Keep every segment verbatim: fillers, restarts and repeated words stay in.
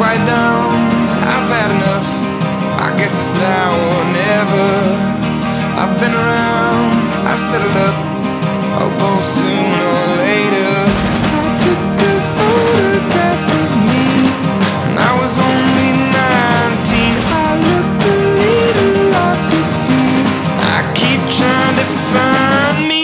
quiet down, I've had enough. I guess it's now or never. I've been around, I've settled up. Oh, both sooner or later. I took a photograph of me, and I was only nineteen. I look a little lost, you see. I keep trying to find me.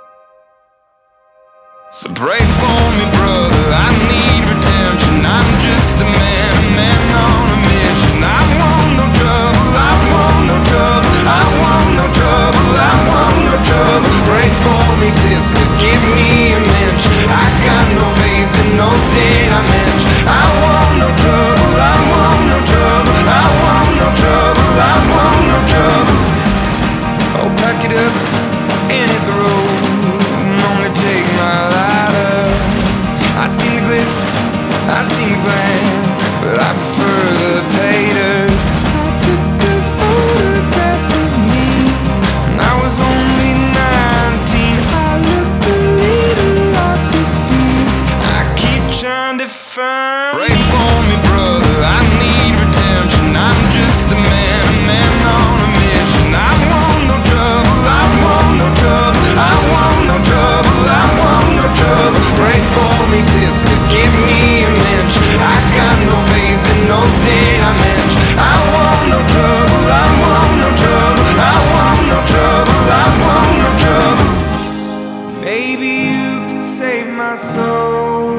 So pray for me, brother, I need redemption. I'm just a man, a man on a mission. I want no trouble, I want no trouble, I want no trouble, I want no trouble. Pray for me, sister, give me a mensch. I got no faith in no dimension. I want no trouble, I want no trouble, I want no trouble, I want no trouble. Oh, pack it up and hit the road, and only take my lighter. I've seen the glitz, I've seen the glam, but I prefer the pater. I took a photograph of me, and I was only nineteen. I look a little lost, you see. I keep trying to find. Pray for me, brother, I need redemption. I'm just a man, a man on a mission. I want no trouble, I want no trouble, I want no trouble, I want no trouble. Pray for me, sister, give me a mensch. I got no faith in no dimension. I want no trouble, I want no trouble, I want no trouble, I want no trouble. Maybe you could save my soul.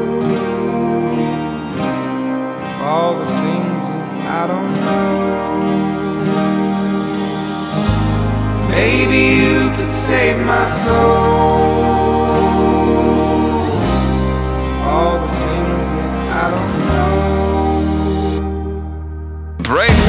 All the things that I don't know. Maybe you could save my soul. All the things that I don't know. Pray